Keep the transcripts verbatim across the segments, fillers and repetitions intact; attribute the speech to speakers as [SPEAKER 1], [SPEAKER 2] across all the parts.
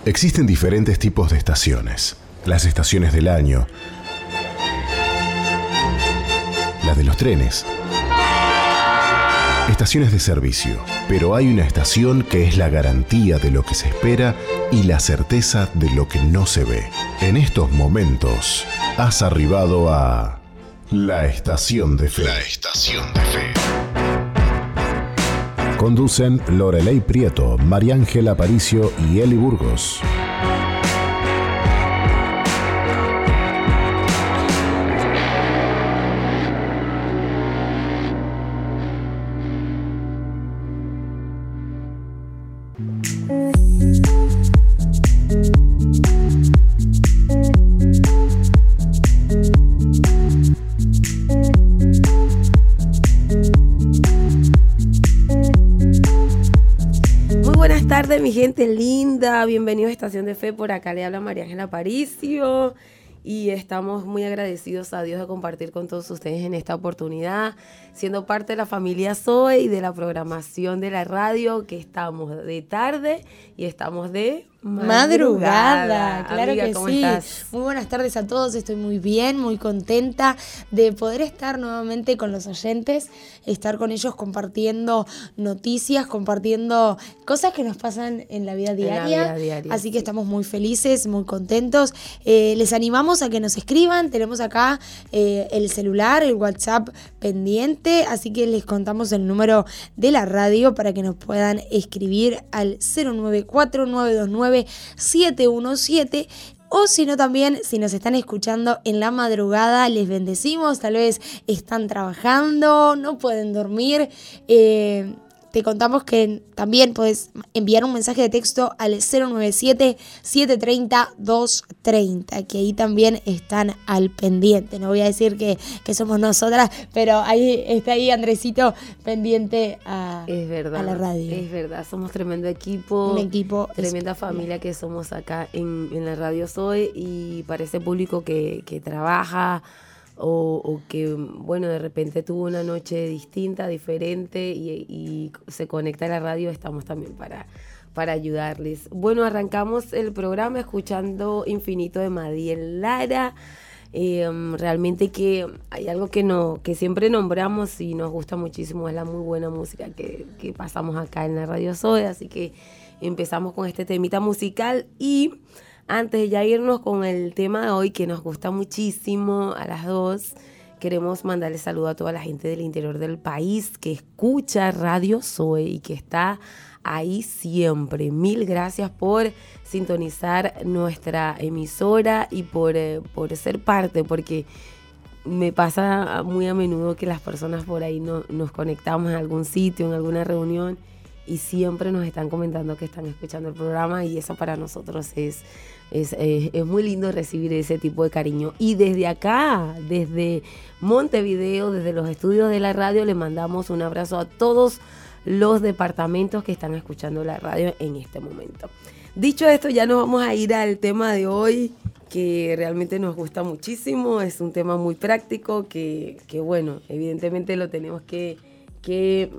[SPEAKER 1] Existen diferentes tipos de estaciones. Las estaciones del año, las de los trenes, estaciones de servicio. Pero hay una estación que es la garantía de lo que se espera y la certeza de lo que no se ve. En estos momentos, has arribado a la Estación de Fe. La Estación de Fe. Conducen Loreley Prieto, María Ángela Aparicio y Eli Burgos.
[SPEAKER 2] Mi gente linda, bienvenidos a Estación de Fe. Por acá le habla María Ángela Aparicio y estamos muy agradecidos a Dios de compartir con todos ustedes en esta oportunidad, siendo parte de la familia Zoe y de la programación de la radio, que estamos de tarde y estamos de madrugada.
[SPEAKER 3] Madrugada, claro.
[SPEAKER 2] Amiga,
[SPEAKER 3] que
[SPEAKER 2] ¿cómo
[SPEAKER 3] sí.
[SPEAKER 2] estás?
[SPEAKER 3] Muy buenas tardes a todos, estoy muy bien, muy contenta de poder estar nuevamente con los oyentes, estar con ellos compartiendo noticias, compartiendo cosas que nos pasan en la vida diaria.
[SPEAKER 2] En la vida diaria,
[SPEAKER 3] Así que
[SPEAKER 2] sí.
[SPEAKER 3] Estamos muy felices, muy contentos. Eh, les animamos a que nos escriban, tenemos acá eh, el celular, el WhatsApp pendiente, así que les contamos el número de la radio para que nos puedan escribir al cero nueve cuatro nueve dos nueve siete uno siete, o si no también, si nos están escuchando en la madrugada, les bendecimos, tal vez están trabajando, no pueden dormir, eh, te contamos que también puedes enviar un mensaje de texto al cero nueve siete, siete tres cero, dos tres cero, que ahí también están al pendiente. No voy a decir que, que somos nosotras, pero ahí está ahí Andresito pendiente a,
[SPEAKER 2] Es verdad,
[SPEAKER 3] a la radio.
[SPEAKER 2] Es verdad, somos tremendo equipo,
[SPEAKER 3] Un equipo
[SPEAKER 2] tremenda
[SPEAKER 3] especial.
[SPEAKER 2] familia que somos acá en, en la radio Zoe, y para ese público que, que trabaja o, o que, bueno, de repente tuvo una noche distinta, diferente y, y se conecta a la radio, estamos también para, para ayudarles. Bueno, arrancamos el programa escuchando Infinito de Madiel Lara. Eh, realmente que hay algo que no que siempre nombramos y nos gusta muchísimo, es la muy buena música que, que pasamos acá en la Radio Zoe, así que empezamos con este temita musical. Y antes de ya irnos con el tema de hoy, que nos gusta muchísimo a las dos, queremos mandarle saludo a toda la gente del interior del país que escucha Radio Zoe y que está ahí siempre. Mil gracias por sintonizar nuestra emisora y por, eh, por ser parte, porque me pasa muy a menudo que las personas por ahí no, nos conectamos en algún sitio, en alguna reunión, y siempre nos están comentando que están escuchando el programa, y eso para nosotros es, es, es, es muy lindo recibir ese tipo de cariño. Y desde acá, desde Montevideo, desde los estudios de la radio, le mandamos un abrazo a todos los departamentos que están escuchando la radio en este momento. Dicho esto, ya nos vamos a ir al tema de hoy, que realmente nos gusta muchísimo. Es un tema muy práctico que, que bueno, evidentemente lo tenemos que, que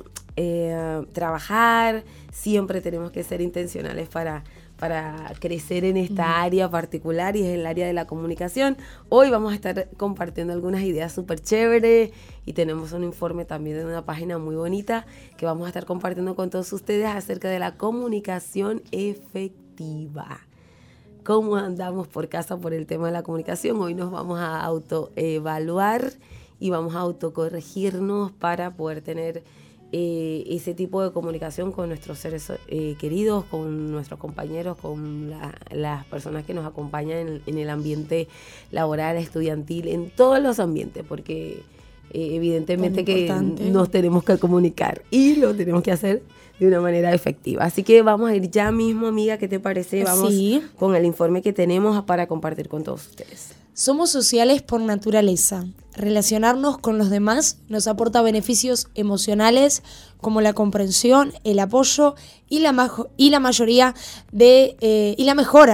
[SPEAKER 2] eh, trabajar. Siempre tenemos que ser intencionales para, para crecer en esta área particular, y es el área de la comunicación. Hoy vamos a estar compartiendo algunas ideas súper chéveres, y tenemos un informe también de una página muy bonita que vamos a estar compartiendo con todos ustedes acerca de la comunicación efectiva. ¿Cómo andamos por casa por el tema de la comunicación? Hoy nos vamos a autoevaluar y vamos a autocorregirnos para poder tener eh, ese tipo de comunicación con nuestros seres eh, queridos, con nuestros compañeros, con la, las personas que nos acompañan en, en el ambiente laboral, estudiantil, en todos los ambientes, porque eh, evidentemente que nos tenemos que comunicar y lo tenemos que hacer de una manera efectiva. Así que vamos a ir ya mismo, amiga, ¿qué te parece? Vamos
[SPEAKER 3] sí.
[SPEAKER 2] con el informe que tenemos para compartir con todos ustedes.
[SPEAKER 3] Somos sociales por naturaleza. Relacionarnos con los demás nos aporta beneficios emocionales como la comprensión, el apoyo y la, majo- y la mayoría de eh, y la mejora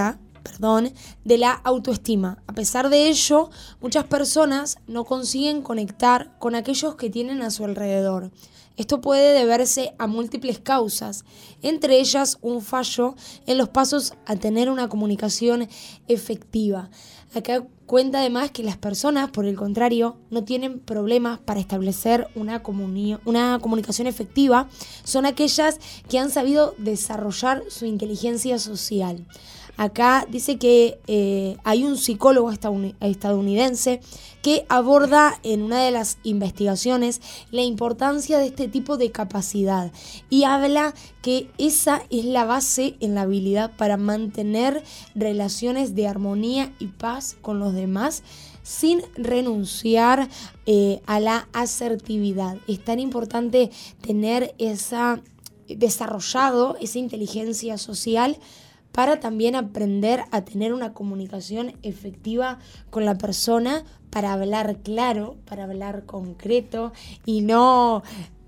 [SPEAKER 3] perdón, de la autoestima. A pesar de ello, muchas personas no consiguen conectar con aquellos que tienen a su alrededor. Esto puede deberse a múltiples causas, entre ellas un fallo en los pasos a tener una comunicación efectiva. Acá cuenta además que las personas, por el contrario, no tienen problemas para establecer una, comuni- una comunicación efectiva, son aquellas que han sabido desarrollar su inteligencia social. Acá dice que eh, hay un psicólogo estadounidense que aborda en una de las investigaciones la importancia de este tipo de capacidad y habla que esa es la base en la habilidad para mantener relaciones de armonía y paz con los demás sin renunciar eh, a la asertividad. Es tan importante tener esa desarrollado esa inteligencia social para también aprender a tener una comunicación efectiva con la persona, para hablar claro, para hablar concreto y no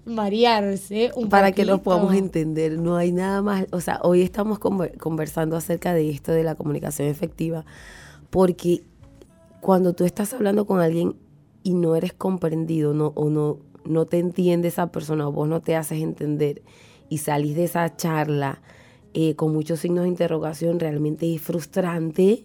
[SPEAKER 3] marearse un
[SPEAKER 2] para
[SPEAKER 3] poquito.
[SPEAKER 2] Que lo podamos entender. No hay nada más, o sea, hoy estamos conversando acerca de esto de la comunicación efectiva, porque cuando tú estás hablando con alguien y no eres comprendido, no, o no, no te entiende esa persona, o vos no te haces entender y salís de esa charla Eh, con muchos signos de interrogación, realmente es frustrante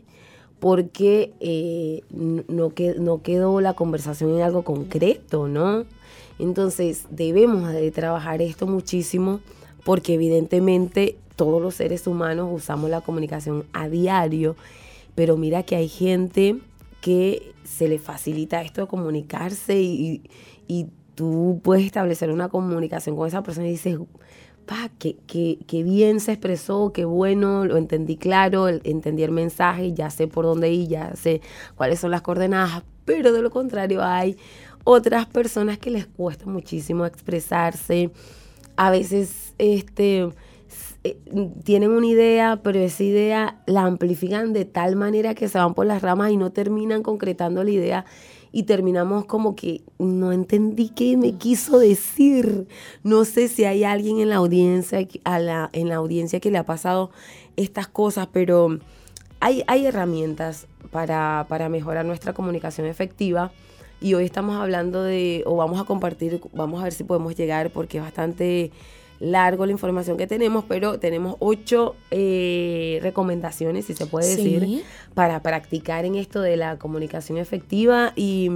[SPEAKER 2] porque eh, no, que, no quedó la conversación en algo concreto, ¿no? Entonces debemos de trabajar esto muchísimo porque evidentemente todos los seres humanos usamos la comunicación a diario, pero mira que hay gente que se le facilita esto de comunicarse y, y tú puedes establecer una comunicación con esa persona y dices, pa, qué, qué, qué bien se expresó, qué bueno, lo entendí claro, entendí el mensaje, ya sé por dónde ir, ya sé cuáles son las coordenadas, pero de lo contrario hay otras personas que les cuesta muchísimo expresarse, a veces este, eh, tienen una idea, pero esa idea la amplifican de tal manera que se van por las ramas y no terminan concretando la idea. Y terminamos como que no entendí qué me quiso decir. No sé si hay alguien en la audiencia, a la, en la audiencia que le ha pasado estas cosas, pero hay, hay herramientas para, para mejorar nuestra comunicación efectiva. Y hoy estamos hablando de, o vamos a compartir, vamos a ver si podemos llegar, porque es bastante largo la información que tenemos, pero tenemos ocho eh, recomendaciones, si se puede decir, sí, para practicar en esto de la comunicación efectiva. Y,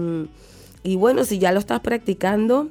[SPEAKER 2] y bueno, si ya lo estás practicando,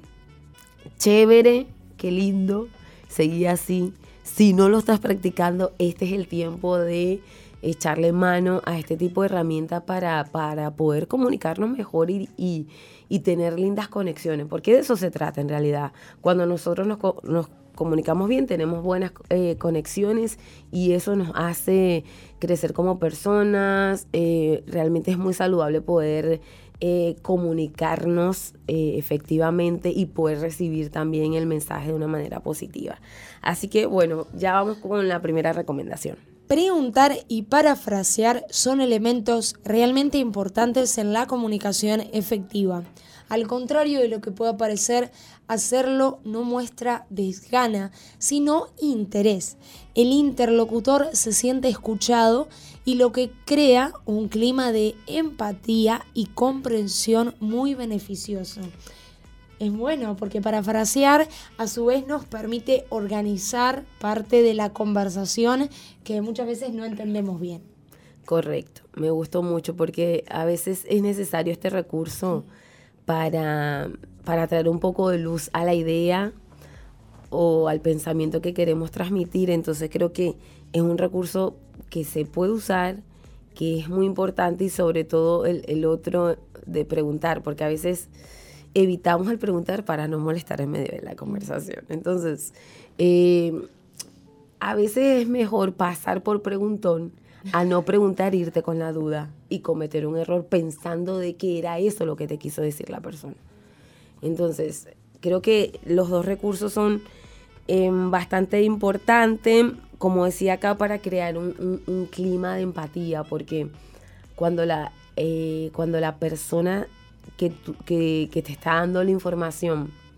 [SPEAKER 2] chévere, qué lindo, seguí así. Si no lo estás practicando, este es el tiempo de echarle mano a este tipo de herramientas para, para poder comunicarnos mejor y, y, y tener lindas conexiones, porque de eso se trata en realidad. Cuando nosotros nos, nos comunicamos bien, tenemos buenas eh, conexiones y eso nos hace crecer como personas. Eh, realmente es muy saludable poder eh, comunicarnos eh, efectivamente y poder recibir también el mensaje de una manera positiva. Así que bueno, ya vamos con la primera recomendación.
[SPEAKER 3] Preguntar y parafrasear son elementos realmente importantes en la comunicación efectiva. Al contrario de lo que pueda parecer, hacerlo no muestra desgana, sino interés. El interlocutor se siente escuchado y lo que crea un clima de empatía y comprensión muy beneficioso. Es bueno porque parafrasear a su vez nos permite organizar parte de la conversación que muchas veces no entendemos bien.
[SPEAKER 2] Correcto, me gustó mucho porque a veces es necesario este recurso para, para traer un poco de luz a la idea o al pensamiento que queremos transmitir. Entonces creo que es un recurso que se puede usar, que es muy importante, y sobre todo el, el otro de preguntar, porque a veces evitamos el preguntar para no molestar en medio de la conversación. Entonces, eh, a veces es mejor pasar por preguntón a no preguntar, irte con la duda y cometer un error pensando de que era eso lo que te quiso decir la persona. Entonces, creo que los dos recursos son eh, bastante importantes, como decía acá, para crear un, un, un clima de empatía, porque cuando la, eh, cuando la persona que, tu, que, que te está dando la información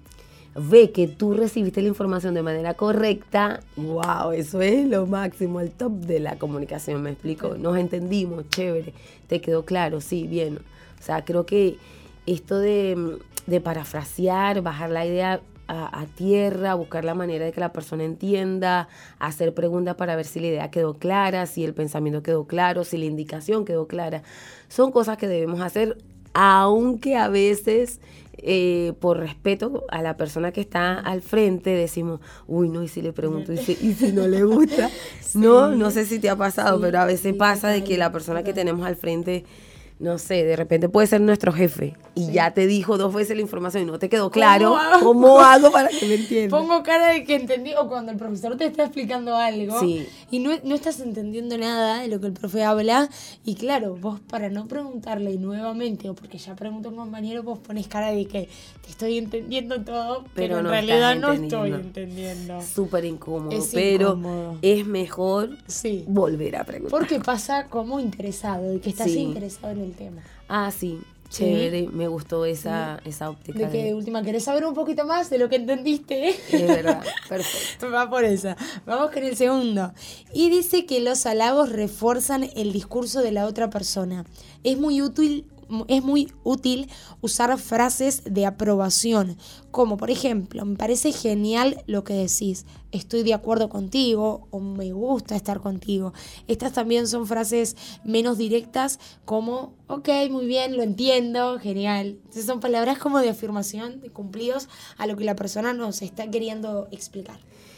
[SPEAKER 2] ve que tú recibiste la información de manera correcta, wow, eso es lo máximo, el top de la comunicación, ¿me explico? Nos entendimos, chévere, te quedó claro, sí, bien. O sea, creo que esto de, de parafrasear, bajar la idea a, a tierra, buscar la manera de que la persona entienda, hacer preguntas para ver si la idea quedó clara, si el pensamiento quedó claro, si la indicación quedó clara, son cosas que debemos hacer, aunque a veces... Eh, por respeto a la persona que está al frente, decimos, uy, no, y si le pregunto, y si, y si no le gusta, sí. no, no sé si te ha pasado, sí, pero a veces sí, pasa total, de que la persona total. que tenemos al frente, no sé, de repente puede ser nuestro jefe, y sí. ya te dijo dos veces la información y no te quedó claro, ¿cómo hago, ¿cómo hago para que me entiendas?
[SPEAKER 3] Pongo cara de que entendí, o cuando el profesor te está explicando algo, sí. y no, no estás entendiendo nada de lo que el profe habla, y claro, vos para no preguntarle nuevamente, o porque ya preguntó un compañero, vos pones cara de que te estoy entendiendo todo, pero, pero en no realidad no estoy entendiendo.
[SPEAKER 2] Súper incómodo, es pero incómodo. Es mejor sí. volver a preguntar.
[SPEAKER 3] Porque pasa como interesado, y que estás sí. interesado en el tema.
[SPEAKER 2] Ah, sí. Chévere, sí. me gustó esa, sí. esa óptica.
[SPEAKER 3] De que de última, ¿querés saber un poquito más de lo que entendiste?
[SPEAKER 2] Es verdad, perfecto.
[SPEAKER 3] Va por esa. Vamos con el segundo. Y dice que los halagos refuerzan el discurso de la otra persona. Es muy útil, es muy útil usar frases de aprobación, como por ejemplo, me parece genial lo que decís, estoy de acuerdo contigo, o me gusta estar contigo. Estas también son frases menos directas, como, ok, muy bien, lo entiendo, genial. Entonces son palabras como de afirmación, de cumplidos a lo que la persona nos está queriendo explicar.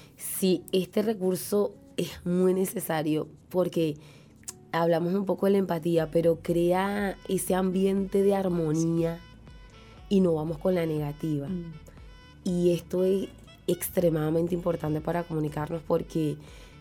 [SPEAKER 2] Sí, este recurso es muy necesario porque hablamos un poco de la empatía, pero crea ese ambiente de armonía y no vamos con la negativa. Mm. Y esto es extremadamente importante para comunicarnos porque,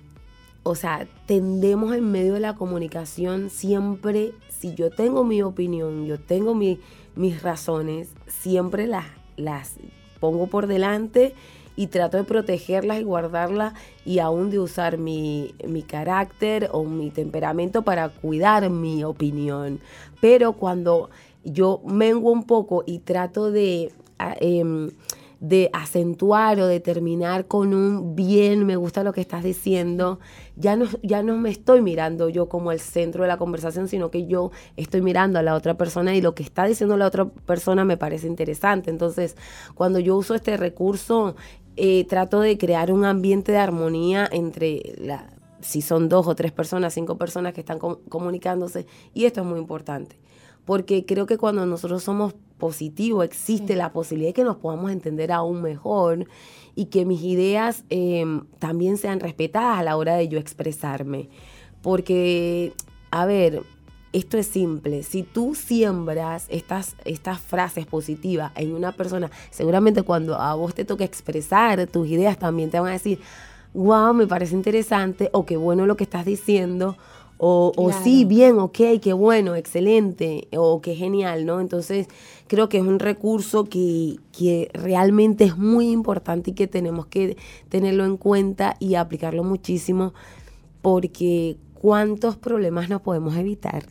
[SPEAKER 2] o sea, tendemos en medio de la comunicación siempre, si yo tengo mi opinión, yo tengo mi, mis razones, siempre las, las pongo por delante y trato de protegerlas y guardarlas y aún de usar mi, mi carácter o mi temperamento para cuidar mi opinión. Pero cuando yo menguo un poco y trato de, eh, de acentuar o de terminar con un bien, me gusta lo que estás diciendo, ya no, ya no me estoy mirando yo como el centro de la conversación, sino que yo estoy mirando a la otra persona y lo que está diciendo la otra persona me parece interesante. Entonces, cuando yo uso este recurso, Eh, trato de crear un ambiente de armonía entre, la, si son dos o tres personas, cinco personas que están com- comunicándose, y esto es muy importante, porque creo que cuando nosotros somos positivos existe sí. la posibilidad de que nos podamos entender aún mejor y que mis ideas eh, también sean respetadas a la hora de yo expresarme, porque, a ver, esto es simple, si tú siembras estas, estas frases positivas en una persona, seguramente cuando a vos te toque expresar tus ideas también te van a decir, wow, me parece interesante, o qué bueno lo que estás diciendo, o, claro. o sí, bien, ok, qué bueno, excelente, o qué genial, ¿no? Entonces creo que es un recurso que, que realmente es muy importante y que tenemos que tenerlo en cuenta y aplicarlo muchísimo, porque ¿cuántos problemas nos podemos evitar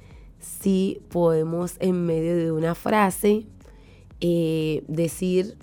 [SPEAKER 2] si podemos en medio de una frase eh, decir,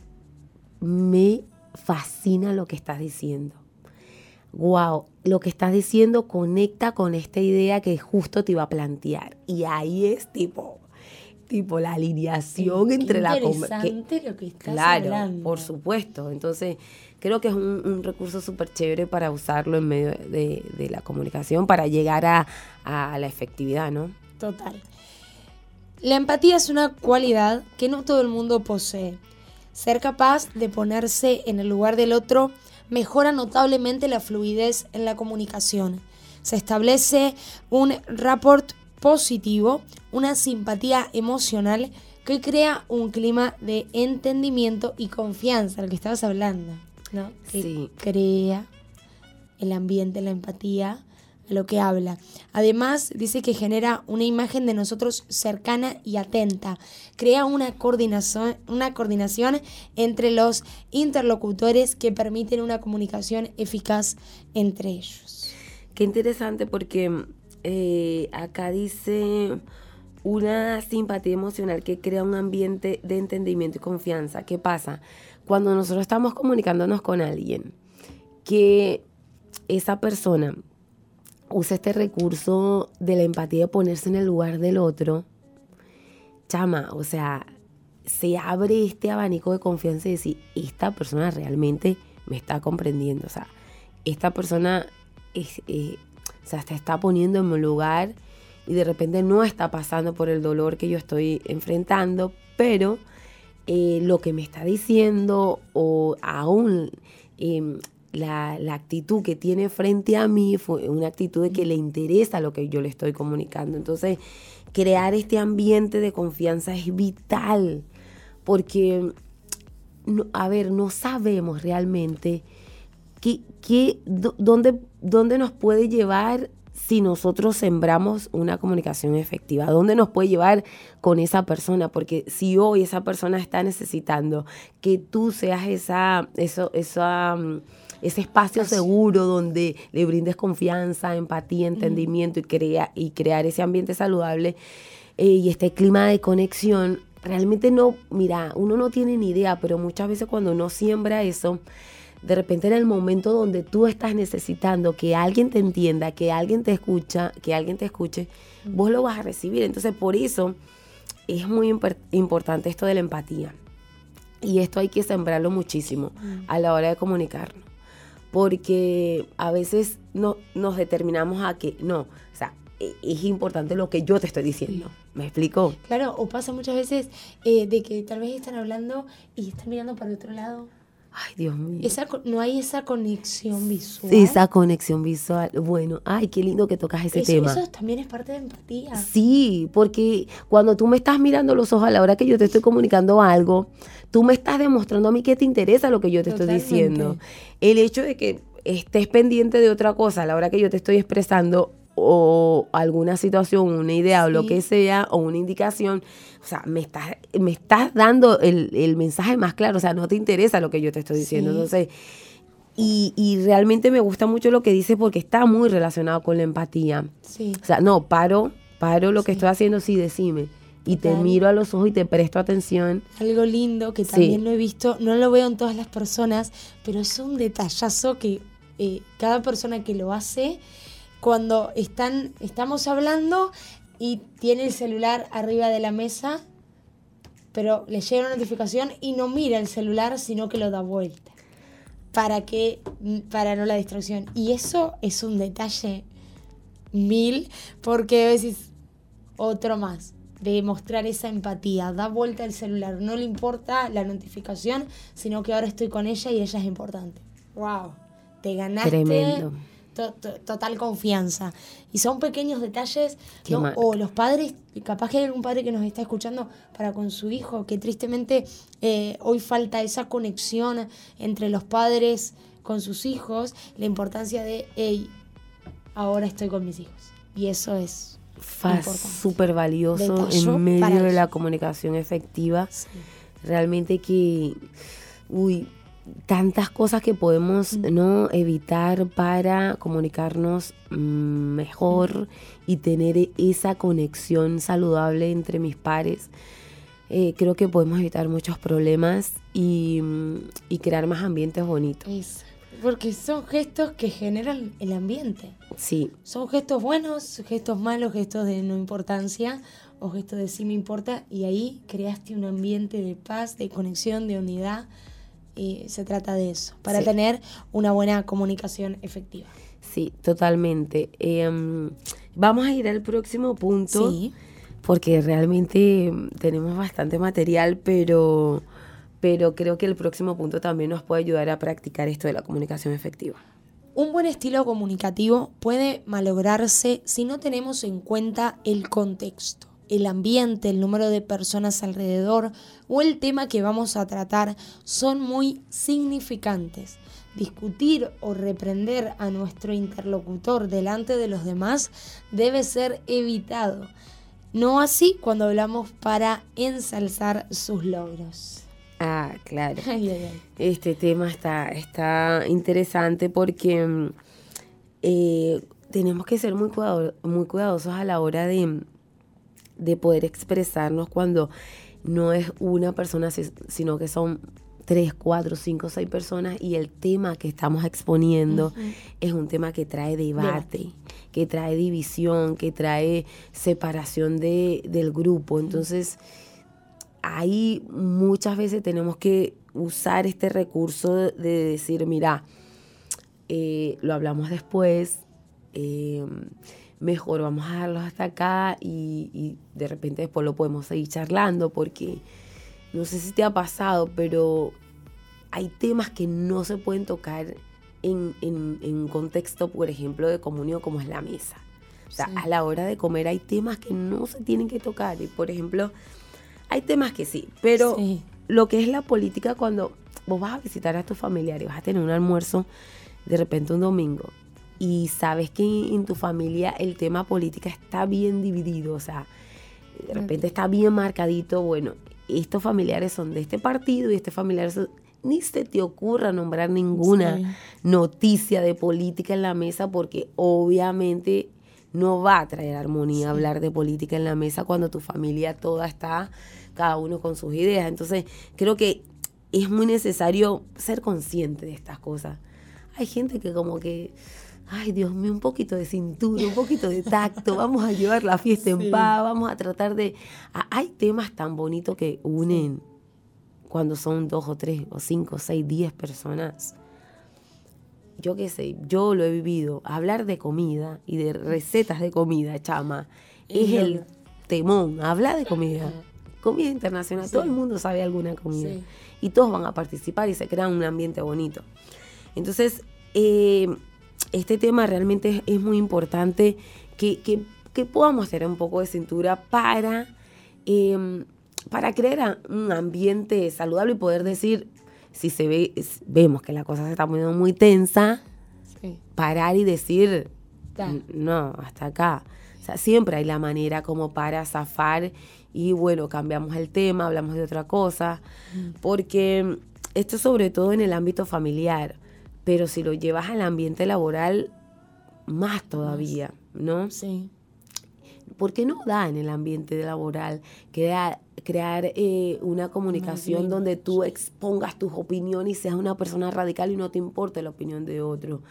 [SPEAKER 2] me fascina lo que estás diciendo? Wow, lo que estás diciendo conecta con esta idea que justo te iba a plantear. Y ahí es tipo, tipo la alineación
[SPEAKER 3] Qué
[SPEAKER 2] entre la
[SPEAKER 3] conversación. Qué interesante lo que estás
[SPEAKER 2] claro,
[SPEAKER 3] hablando.
[SPEAKER 2] Por supuesto. Entonces, creo que es un, un recurso súper chévere para usarlo en medio de, de la comunicación para llegar a, a la efectividad, ¿no?
[SPEAKER 3] Total. La empatía es una cualidad que no todo el mundo posee. Ser capaz de ponerse en el lugar del otro mejora notablemente la fluidez en la comunicación. Se establece un rapport positivo, una simpatía emocional que crea un clima de entendimiento y confianza, lo que estabas hablando, ¿no? Que
[SPEAKER 2] sí.
[SPEAKER 3] crea el ambiente, la empatía, a lo que habla. Además, dice que genera una imagen de nosotros cercana y atenta. Crea una coordinación, una coordinación entre los interlocutores que permiten una comunicación eficaz entre ellos.
[SPEAKER 2] Qué interesante porque eh, acá dice una simpatía emocional que crea un ambiente de entendimiento y confianza. ¿Qué pasa? cuando nosotros estamos comunicándonos con alguien, que esa persona usa este recurso de la empatía, de ponerse en el lugar del otro, chama, o sea, se abre este abanico de confianza y decir, esta persona realmente me está comprendiendo, o sea, esta persona es, eh, o sea, se está poniendo en mi lugar y de repente no está pasando por el dolor que yo estoy enfrentando, pero eh, lo que me está diciendo o aún eh, la, la actitud que tiene frente a mí fue una actitud de que le interesa lo que yo le estoy comunicando. Entonces, crear este ambiente de confianza es vital porque, no, a ver, no sabemos realmente qué, qué, do, dónde, dónde nos puede llevar si nosotros sembramos una comunicación efectiva, ¿dónde nos puede llevar con esa persona? Porque si hoy esa persona está necesitando que tú seas esa, eso, esa, ese espacio seguro donde le brindes confianza, empatía, entendimiento y, crea, y crear ese ambiente saludable eh, y este clima de conexión, realmente no, mira, uno no tiene ni idea, pero muchas veces cuando uno siembra eso, de repente en el momento donde tú estás necesitando que alguien te entienda, que alguien te escucha, que alguien te escuche, vos lo vas a recibir. Entonces, por eso es muy imp- importante esto de la empatía. Y esto hay que sembrarlo muchísimo a la hora de comunicarnos. Porque a veces no, nos determinamos a que, no, o sea, es importante lo que yo te estoy diciendo. ¿Me explico?
[SPEAKER 3] Claro, o pasa muchas veces eh, de que tal vez están hablando y están mirando para otro lado.
[SPEAKER 2] Ay, Dios mío.
[SPEAKER 3] Esa, no hay esa conexión visual.
[SPEAKER 2] Esa conexión visual. Bueno, ay, qué lindo que tocas ese
[SPEAKER 3] eso,
[SPEAKER 2] tema.
[SPEAKER 3] Eso también es parte de empatía.
[SPEAKER 2] Sí, porque cuando tú me estás mirando los ojos a la hora que yo te estoy comunicando algo, tú me estás demostrando a mí que te interesa lo que yo te Totalmente. Estoy diciendo. El hecho de que estés pendiente de otra cosa a la hora que yo te estoy expresando o alguna situación, una idea sí. o lo que sea, o una indicación, o sea, me estás, me estás dando el, el mensaje más claro, o sea, no te interesa lo que yo te estoy diciendo. Sí. Entonces, y, y realmente me gusta mucho lo que dice porque está muy relacionado con la empatía.
[SPEAKER 3] Sí.
[SPEAKER 2] O sea, no, paro, paro lo sí. que estoy haciendo, sí, decime. Y Total. Te miro a los ojos y te presto atención.
[SPEAKER 3] Algo lindo que también sí. lo he visto, no lo veo en todas las personas, pero es un detallazo que eh, cada persona que lo hace, cuando están, estamos hablando y tiene el celular arriba de la mesa, pero le llega una notificación y no mira el celular, sino que lo da vuelta para que para no la distracción. Y eso es un detalle mil, porque a veces otro más, de mostrar esa empatía, da vuelta el celular, no le importa la notificación, sino que ahora estoy con ella y ella es importante. Wow, te ganaste.
[SPEAKER 2] Tremendo.
[SPEAKER 3] Total confianza. Y son pequeños detalles, ¿no? O los padres, capaz que hay algún padre que nos está escuchando para con su hijo, que tristemente eh, hoy falta esa conexión entre los padres con sus hijos, la importancia de, hey, ahora estoy con mis hijos. Y eso es
[SPEAKER 2] súper valioso Detallo en medio de ellos. La comunicación efectiva. Sí. Realmente que, uy, tantas cosas que podemos mm. no evitar para comunicarnos mm, mejor mm. y tener esa conexión saludable entre mis pares. Eh, creo que podemos evitar muchos problemas y, y crear más ambientes bonitos.
[SPEAKER 3] Eso. Porque son gestos que generan el ambiente.
[SPEAKER 2] Sí.
[SPEAKER 3] Son gestos buenos, gestos malos, gestos de no importancia o gestos de sí me importa, y ahí creaste un ambiente de paz, de conexión, de unidad. Y se trata de eso, para sí. tener una buena comunicación efectiva.
[SPEAKER 2] Sí, totalmente. Eh, vamos a ir al próximo punto,
[SPEAKER 3] sí.
[SPEAKER 2] porque realmente tenemos bastante material, pero, pero creo que el próximo punto también nos puede ayudar a practicar esto de la comunicación efectiva.
[SPEAKER 3] Un buen estilo comunicativo puede malograrse si no tenemos en cuenta el contexto, el ambiente, el número de personas alrededor o el tema que vamos a tratar son muy significantes. Discutir o reprender a nuestro interlocutor delante de los demás debe ser evitado. No así cuando hablamos para ensalzar sus logros.
[SPEAKER 2] Ah, claro.
[SPEAKER 3] Ay, ay, ay.
[SPEAKER 2] Este tema está, está interesante porque eh, tenemos que ser muy, cuidado, muy cuidadosos a la hora de... de poder expresarnos cuando no es una persona, sino que son tres, cuatro, cinco, seis personas y el tema que estamos exponiendo uh-huh. es un tema que trae debate, debate, que trae división, que trae separación de, del grupo. Entonces, ahí muchas veces tenemos que usar este recurso de, de decir, mira, eh, lo hablamos después, eh, mejor vamos a dejarlo hasta acá y, y de repente después lo podemos seguir charlando, porque no sé si te ha pasado, pero hay temas que no se pueden tocar en, en, en un contexto, por ejemplo, de comunión como es la mesa. O sea, sí. a la hora de comer hay temas que no se tienen que tocar. Y, por ejemplo, hay temas que sí, pero sí. lo que es la política, cuando vos vas a visitar a tus familiares, vas a tener un almuerzo de repente un domingo, y sabes que en tu familia el tema política está bien dividido, o sea, de repente está bien marcadito, bueno, estos familiares son de este partido y este familiar son, ni se te ocurra nombrar ninguna sí. noticia de política en la mesa, porque obviamente no va a traer armonía sí. hablar de política en la mesa cuando tu familia toda está, cada uno con sus ideas. Entonces, creo que es muy necesario ser consciente de estas cosas. Hay gente que como que, ay, Dios mío, un poquito de cintura, un poquito de tacto, vamos a llevar la fiesta en sí. paz, vamos a tratar de... Hay temas tan bonitos que unen sí. cuando son dos o tres o cinco, seis, diez personas. Yo qué sé, yo lo he vivido. Hablar de comida y de recetas de comida, chama, es y el temón. Hablar de comida, comida internacional, sí. todo el mundo sabe alguna comida. Sí. Y todos van a participar y se crea un ambiente bonito. Entonces, eh, este tema realmente es, es muy importante que, que, que podamos tener un poco de cintura para, eh, para crear un ambiente saludable y poder decir, si se ve, vemos que la cosa se está poniendo muy tensa, sí. parar y decir, no, hasta acá. O sea, siempre hay la manera como para zafar y bueno, cambiamos el tema, hablamos de otra cosa, mm. porque esto sobre todo en el ámbito familiar, pero si lo llevas al ambiente laboral, más todavía, ¿no?
[SPEAKER 3] Sí.
[SPEAKER 2] ¿Por qué no da en el ambiente laboral crear, crear eh, una comunicación donde tú expongas tus opiniones y seas una persona radical y no te importe la opinión de otro?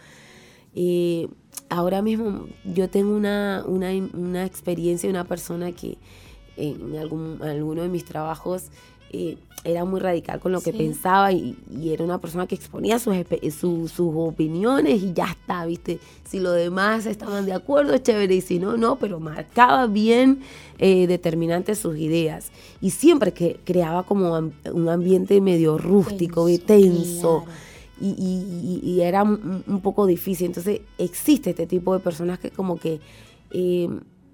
[SPEAKER 2] Eh, ahora mismo yo tengo una, una, una experiencia de una persona que en algún, alguno de mis trabajos eh, era muy radical con lo sí. que pensaba y, y era una persona que exponía sus, su, sus opiniones y ya está, ¿viste? Si los demás estaban de acuerdo, es chévere, y si no, no, pero marcaba bien eh, determinantes sus ideas. Y siempre que creaba como un ambiente medio rústico, tenso, tenso claro. y, y, y era un, un poco difícil. Entonces existe este tipo de personas que como que... Eh,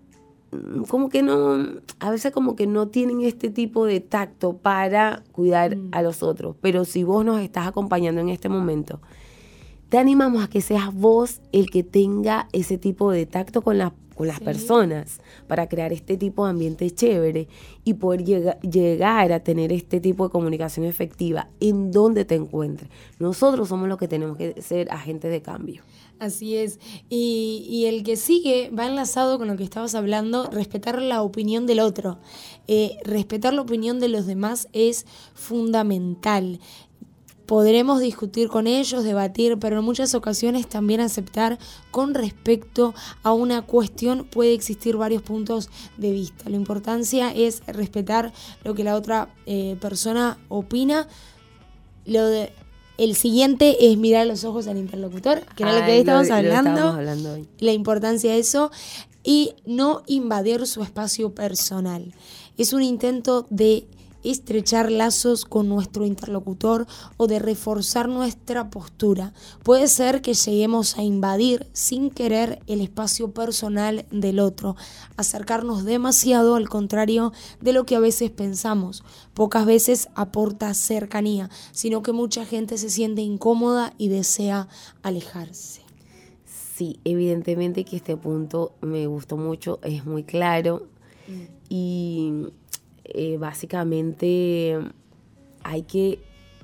[SPEAKER 2] como que no, a veces como que no tienen este tipo de tacto para cuidar mm. a los otros. Pero si vos nos estás acompañando en este momento, te animamos a que seas vos el que tenga ese tipo de tacto con, la, con las sí. personas para crear este tipo de ambiente chévere y poder llega, llegar a tener este tipo de comunicación efectiva en donde te encuentres. Nosotros somos los que tenemos que ser agentes de cambio.
[SPEAKER 3] Así es, y, y el que sigue va enlazado con lo que estabas hablando, respetar la opinión del otro. Eh, respetar la opinión de los demás es fundamental. Podremos discutir con ellos, debatir, pero en muchas ocasiones también aceptar con respecto a una cuestión. Puede existir varios puntos de vista. La importancia es respetar lo que la otra eh, persona opina. Lo de... El siguiente es mirar a los ojos al interlocutor, que era Ay, lo que hoy estábamos, lo, hablando,
[SPEAKER 2] lo estábamos hablando hoy.
[SPEAKER 3] La importancia de eso, y no invadir su espacio personal. Es un intento de estrechar lazos con nuestro interlocutor o de reforzar nuestra postura. Puede ser que lleguemos a invadir sin querer el espacio personal del otro, acercarnos demasiado al contrario de lo que a veces pensamos. Pocas veces aporta cercanía, sino que mucha gente se siente incómoda y desea alejarse.
[SPEAKER 2] Sí, evidentemente que este punto me gustó mucho, es muy claro mm. y... Eh, básicamente hay que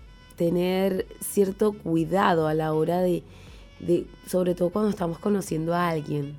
[SPEAKER 2] tener cierto cuidado a la hora de, de, sobre todo cuando estamos conociendo a alguien,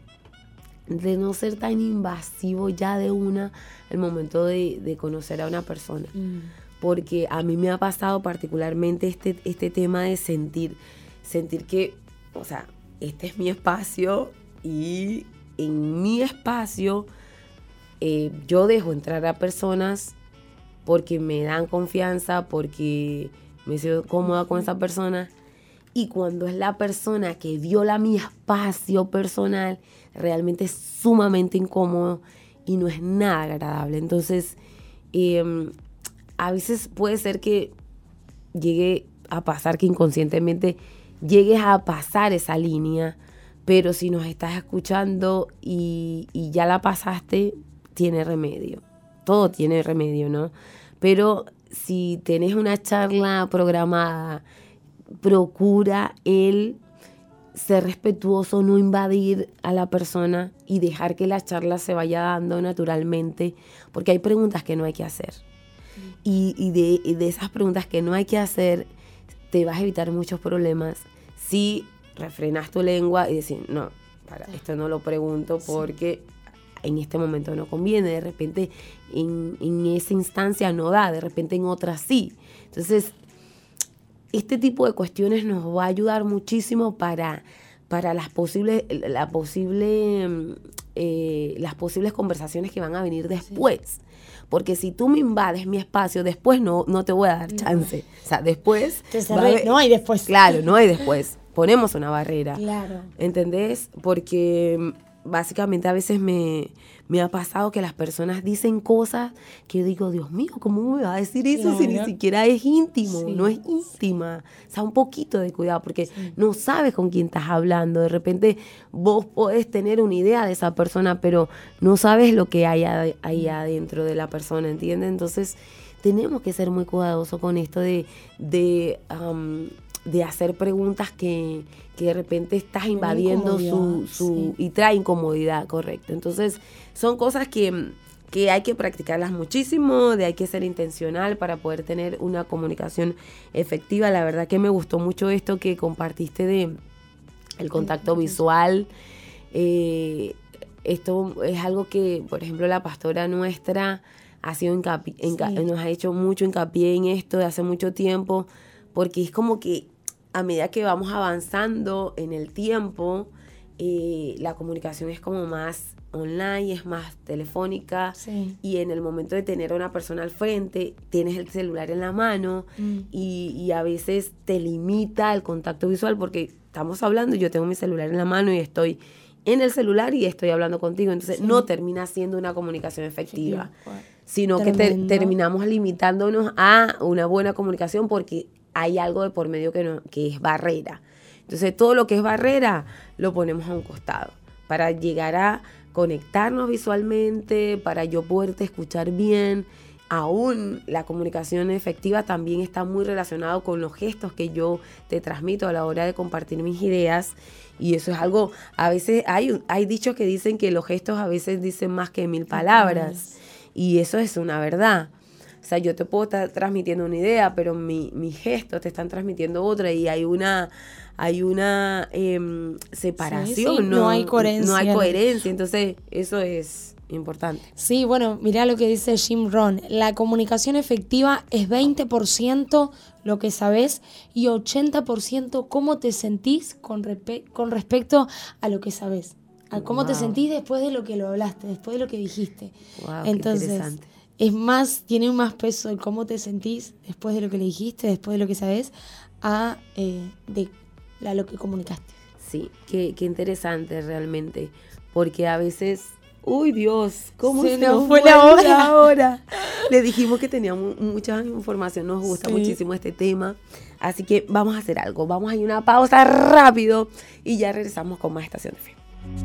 [SPEAKER 2] de no ser tan invasivo ya de una al momento de, de conocer a una persona. Mm. porque a mí me ha pasado particularmente este, este tema de sentir, sentir que, o sea, este es mi espacio y en mi espacio eh, yo dejo entrar a personas porque me dan confianza, porque me siento cómoda con esa persona. Y cuando es la persona que viola mi espacio personal, realmente es sumamente incómodo y no es nada agradable. Entonces, eh, a veces puede ser que llegue a pasar, que inconscientemente llegues a pasar esa línea, pero si nos estás escuchando y, y ya la pasaste, tiene remedio. Todo tiene remedio, ¿no? Pero si tenés una charla programada, procura el ser respetuoso, no invadir a la persona y dejar que la charla se vaya dando naturalmente, porque hay preguntas que no hay que hacer. Y, y, de, y de esas preguntas que no hay que hacer, te vas a evitar muchos problemas si refrenas tu lengua y decir, no, para, esto no lo pregunto porque en este momento no conviene, de repente en, en esa instancia no da, de repente en otra sí. Entonces, este tipo de cuestiones nos va a ayudar muchísimo para, para las posibles, la posible, eh, las posibles conversaciones que van a venir después. Sí. Porque si tú me invades mi espacio, después no, no te voy a dar chance. No. O sea, después...
[SPEAKER 3] Va a haber, no hay después.
[SPEAKER 2] Claro, no hay después. Ponemos una barrera.
[SPEAKER 3] Claro.
[SPEAKER 2] ¿Entendés? Porque básicamente a veces me, me ha pasado que las personas dicen cosas que yo digo, Dios mío, ¿cómo me va a decir eso claro. si ni siquiera es íntimo? Sí. No es íntima. O sea, un poquito de cuidado porque sí. no sabes con quién estás hablando. De repente vos podés tener una idea de esa persona, pero no sabes lo que hay ahí adentro de la persona, ¿entiendes? Entonces, tenemos que ser muy cuidadosos con esto de... de um, de hacer preguntas que, que de repente estás invadiendo su, su sí. y trae incomodidad, correcto. Entonces, son cosas que, que hay que practicarlas muchísimo, de hay que ser intencional para poder tener una comunicación efectiva. La verdad que me gustó mucho esto que compartiste de el contacto visual. Eh, esto es algo que, por ejemplo, la pastora nuestra ha sido hincapié, hinca, sí. nos ha hecho mucho hincapié en esto de hace mucho tiempo, porque es como que a medida que vamos avanzando en el tiempo, eh, la comunicación es como más online, es más telefónica, sí. y en el momento de tener a una persona al frente, tienes el celular en la mano, mm. y, y a veces te limita el contacto visual, porque estamos hablando, yo tengo mi celular en la mano y estoy en el celular y estoy hablando contigo, entonces sí. no termina siendo una comunicación efectiva, sí, bueno. sino Tremendo. que te, terminamos limitándonos a una buena comunicación porque hay algo de por medio que, no, que es barrera. Entonces, todo lo que es barrera lo ponemos a un costado para llegar a conectarnos visualmente, para yo poderte escuchar bien. Aún la comunicación efectiva también está muy relacionado con los gestos que yo te transmito a la hora de compartir mis ideas. Y eso es algo, a veces hay, hay dichos que dicen que los gestos a veces dicen más que mil palabras. Y eso es una verdad. O sea, yo te puedo estar transmitiendo una idea, pero mi, mis gestos te están transmitiendo otra y hay una, hay una eh, separación.
[SPEAKER 3] Sí, sí, no, no hay coherencia.
[SPEAKER 2] No hay coherencia, entonces eso es importante.
[SPEAKER 3] Sí, bueno, mirá lo que dice Jim Rohn. La comunicación efectiva es veinte por ciento lo que sabés y ochenta por ciento cómo te sentís con, respe- con respecto a lo que sabés. A cómo wow. te sentís después de lo que lo hablaste, después de lo que dijiste.
[SPEAKER 2] Wow,
[SPEAKER 3] entonces,
[SPEAKER 2] qué interesante.
[SPEAKER 3] Es más, tiene más peso el cómo te sentís después de lo que le dijiste, después de lo que sabés, a eh, de a lo que comunicaste.
[SPEAKER 2] Sí, qué, qué interesante realmente, porque a veces, uy Dios, ¿cómo se, se nos, nos fue la hora? la hora? Le dijimos que teníamos mucha información, nos gusta sí. muchísimo este tema, así que vamos a hacer algo, vamos a ir a una pausa rápido y ya regresamos con más Estación de Fe.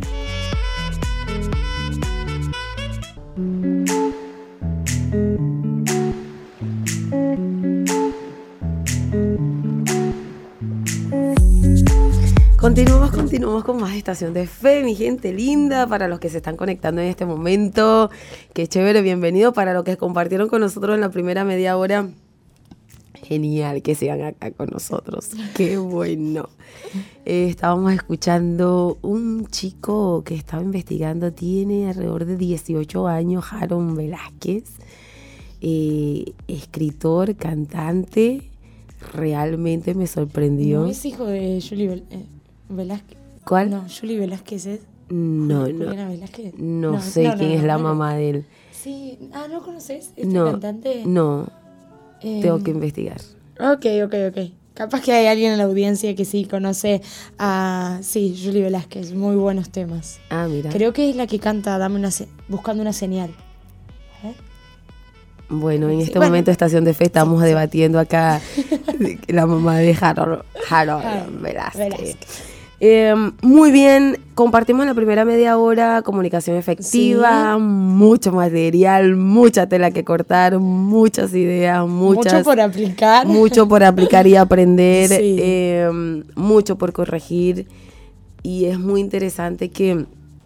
[SPEAKER 2] Continuamos, continuamos con más Estación de Fe, mi gente linda, para los que se están conectando en este momento, qué chévere, bienvenido, para los que compartieron con nosotros en la primera media hora, genial que sigan acá con nosotros, qué bueno. Eh, estábamos escuchando un chico que estaba investigando, tiene alrededor de dieciocho años, Jaron Velázquez, eh, escritor, cantante, realmente me sorprendió.
[SPEAKER 3] ¿No es hijo de Julie Vel- eh, Velázquez?
[SPEAKER 2] ¿Cuál?
[SPEAKER 3] No, Julie Velázquez es.
[SPEAKER 2] No,
[SPEAKER 3] Juli-
[SPEAKER 2] no,
[SPEAKER 3] Juliana Velázquez.
[SPEAKER 2] no sé
[SPEAKER 3] no, no,
[SPEAKER 2] quién
[SPEAKER 3] no,
[SPEAKER 2] es la
[SPEAKER 3] bueno.
[SPEAKER 2] mamá de él.
[SPEAKER 3] Sí, ah, ¿no conoces este
[SPEAKER 2] No,
[SPEAKER 3] cantante?
[SPEAKER 2] no,
[SPEAKER 3] Eh,
[SPEAKER 2] tengo que investigar.
[SPEAKER 3] Ok, ok, ok. Capaz que hay alguien en la audiencia que sí conoce a, sí, Julie Velázquez, muy buenos temas.
[SPEAKER 2] Ah, mira.
[SPEAKER 3] Creo que es la que canta Dame una se- Buscando una señal. ¿Eh?
[SPEAKER 2] Bueno, en
[SPEAKER 3] Sí,
[SPEAKER 2] este
[SPEAKER 3] bueno.
[SPEAKER 2] momento de Estación de Fe estamos
[SPEAKER 3] Sí, sí.
[SPEAKER 2] debatiendo acá la mamá de Harold, Harold
[SPEAKER 3] Harold
[SPEAKER 2] Velázquez.
[SPEAKER 3] Velázquez.
[SPEAKER 2] Eh, muy bien, compartimos la primera media hora, comunicación efectiva,
[SPEAKER 3] Sí.
[SPEAKER 2] mucho material, mucha tela que cortar, muchas ideas, muchas,
[SPEAKER 3] Mucho por aplicar.
[SPEAKER 2] mucho por aplicar y aprender,
[SPEAKER 3] Sí.
[SPEAKER 2] eh, mucho por corregir, y es muy interesante que,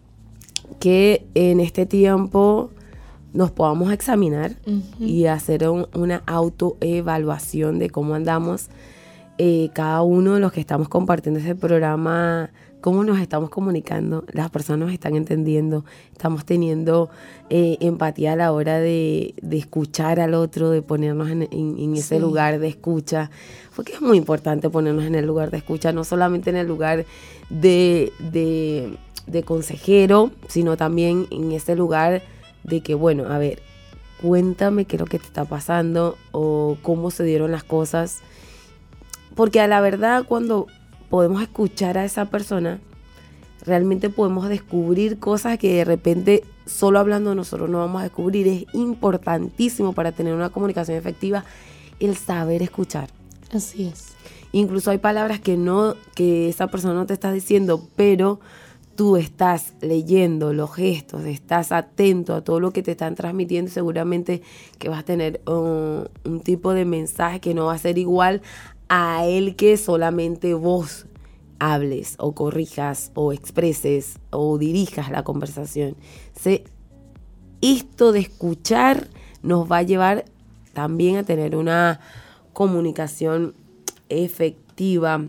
[SPEAKER 2] que en este tiempo nos podamos examinar
[SPEAKER 3] Ujú.
[SPEAKER 2] y hacer un- una autoevaluación de cómo andamos. Eh, cada uno de los que estamos compartiendo este programa, cómo nos estamos comunicando, las personas nos están entendiendo, estamos teniendo eh, empatía a la hora de, de escuchar al otro, de ponernos en, en- en ese
[SPEAKER 3] Sí.
[SPEAKER 2] lugar de escucha, porque es muy importante ponernos en el lugar de escucha, no solamente en el lugar de, de, de consejero, sino también en ese lugar de que, bueno, a ver, cuéntame qué es lo que te está pasando o cómo se dieron las cosas. Porque a la verdad, cuando podemos escuchar a esa persona, realmente podemos descubrir cosas que de repente solo hablando nosotros no vamos a descubrir. Es importantísimo para tener una comunicación efectiva el saber escuchar.
[SPEAKER 3] Así es.
[SPEAKER 2] Incluso hay palabras que no, que esa persona no te está diciendo, pero tú estás leyendo los gestos, estás atento a todo lo que te están transmitiendo, seguramente que vas a tener uh, un tipo de mensaje que no va a ser igual a el que solamente vos hables o corrijas o expreses o dirijas la conversación. Se, esto de escuchar nos va a llevar también a tener una comunicación efectiva.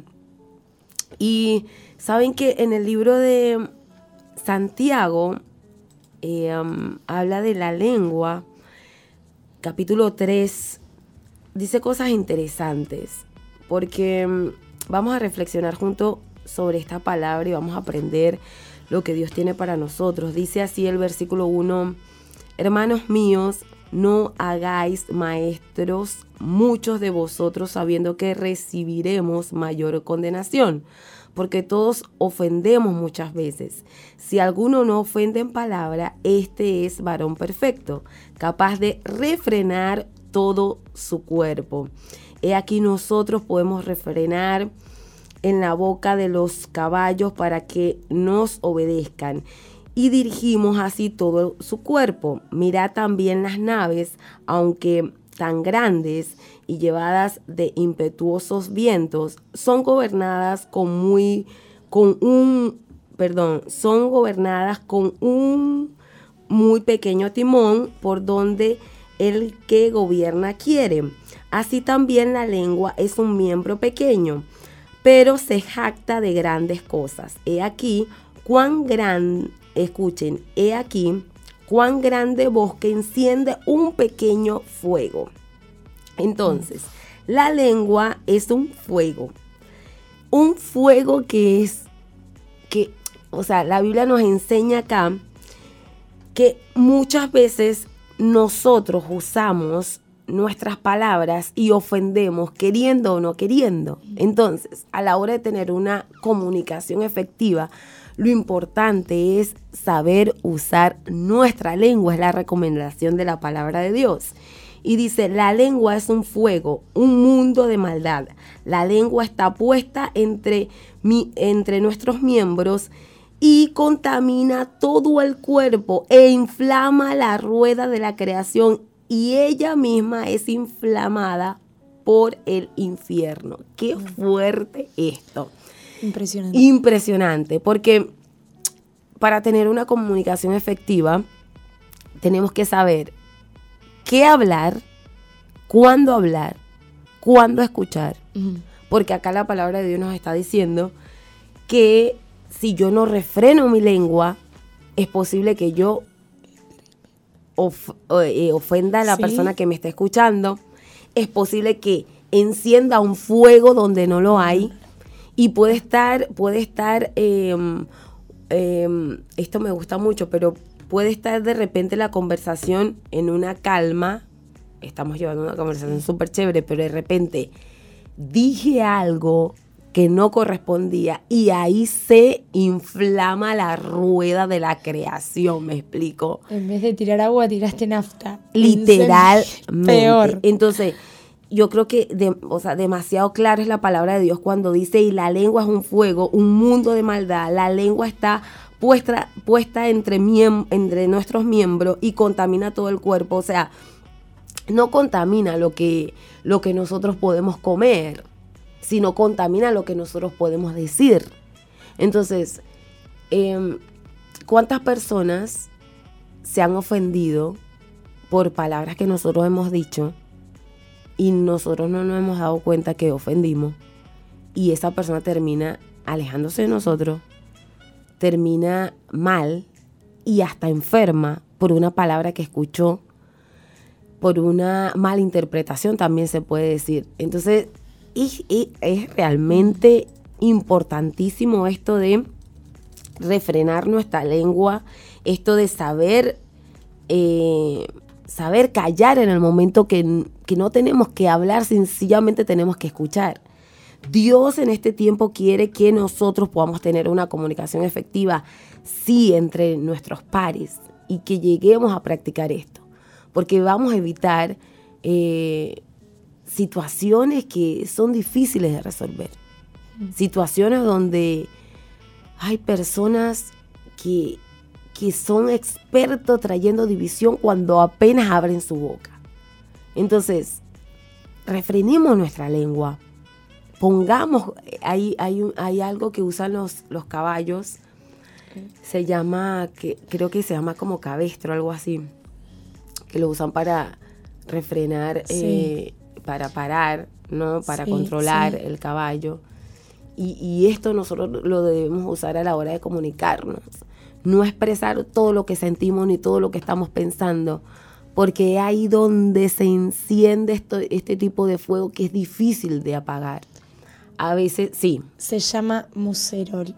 [SPEAKER 2] Y saben que en el libro de Santiago eh, um, habla de la lengua, capítulo tres, dice cosas interesantes, porque um, vamos a reflexionar juntos sobre esta palabra y vamos a aprender lo que Dios tiene para nosotros. Dice así el versículo uno: hermanos míos, no hagáis maestros muchos de vosotros, sabiendo que recibiremos mayor condenación, porque todos ofendemos muchas veces. Si alguno no ofende en palabra, este es varón perfecto, capaz de refrenar todo su cuerpo. He aquí nosotros podemos refrenar en la boca de los caballos para que nos obedezcan, y dirigimos así todo su cuerpo. Mirad también las naves, aunque tan grandes y llevadas de impetuosos vientos, son gobernadas con muy, con un, perdón, son gobernadas con un muy pequeño timón por donde el que gobierna quiere. Así también la lengua es un miembro pequeño, pero se jacta de grandes cosas. He aquí cuán gran, escuchen, he aquí cuán grande bosque enciende un pequeño fuego. Entonces, la lengua es un fuego. Un fuego que es, que, o sea, la Biblia nos enseña acá que muchas veces nosotros usamos nuestras palabras y ofendemos queriendo o no queriendo. Entonces, a la hora de tener una comunicación efectiva, lo importante es saber usar nuestra lengua, es la recomendación de la palabra de Dios. Y dice, la lengua es un fuego, un mundo de maldad. La lengua está puesta entre, mi, entre nuestros miembros y contamina todo el cuerpo e inflama la rueda de la creación, y ella misma es inflamada por el infierno. Qué fuerte esto.
[SPEAKER 3] Impresionante.
[SPEAKER 2] Impresionante, porque para tener una comunicación efectiva tenemos que saber qué hablar, cuándo hablar, cuándo escuchar.
[SPEAKER 3] Ujú.
[SPEAKER 2] Porque acá la palabra de Dios nos está diciendo que si yo no refreno mi lengua, es posible que yo of, eh, ofenda a la
[SPEAKER 3] Sí.
[SPEAKER 2] persona que me está escuchando. Es posible que encienda un fuego donde no lo hay. Y puede estar, puede estar, eh, eh, esto me gusta mucho, pero puede estar de repente la conversación en una calma. Estamos llevando una conversación súper chévere, pero de repente dije algo que no correspondía y ahí se inflama la rueda de la creación, ¿me explico?
[SPEAKER 3] En vez de tirar agua, tiraste nafta.
[SPEAKER 2] Literalmente.
[SPEAKER 3] Peor.
[SPEAKER 2] Entonces, yo creo que, de, o sea, demasiado clara es la palabra de Dios cuando dice, y la lengua es un fuego, un mundo de maldad. La lengua está puesta, puesta entre, miem- entre nuestros miembros y contamina todo el cuerpo. O sea, no contamina lo que, lo que nosotros podemos comer, sino contamina lo que nosotros podemos decir. Entonces, eh, ¿cuántas personas se han ofendido por palabras que nosotros hemos dicho y nosotros no nos hemos dado cuenta que ofendimos? Y esa persona termina alejándose de nosotros, termina mal y hasta enferma por una palabra que escuchó, por una mala interpretación también se puede decir. Entonces, es, es, es realmente importantísimo esto de refrenar nuestra lengua, esto de saber, eh, saber callar en el momento que, que no tenemos que hablar, sencillamente tenemos que escuchar. Dios en este tiempo quiere que nosotros podamos tener una comunicación efectiva, sí, entre nuestros pares, y que lleguemos a practicar esto, porque vamos a evitar eh, situaciones que son difíciles de resolver, situaciones donde hay personas que, que son expertos trayendo división cuando apenas abren su boca. Entonces, refrenemos nuestra lengua. Pongamos, hay, hay, hay algo que usan los, los caballos, se llama, que, creo que se llama como cabestro, algo así, que lo usan para refrenar,
[SPEAKER 3] Sí.
[SPEAKER 2] eh, para parar, ¿no? Para
[SPEAKER 3] Sí,
[SPEAKER 2] controlar
[SPEAKER 3] sí.
[SPEAKER 2] el caballo. Y, y esto nosotros lo debemos usar a la hora de comunicarnos. No expresar todo lo que sentimos ni todo lo que estamos pensando, porque es ahí donde se enciende esto, este tipo de fuego que es difícil de apagar. A veces, sí,
[SPEAKER 3] Se llama mucerol,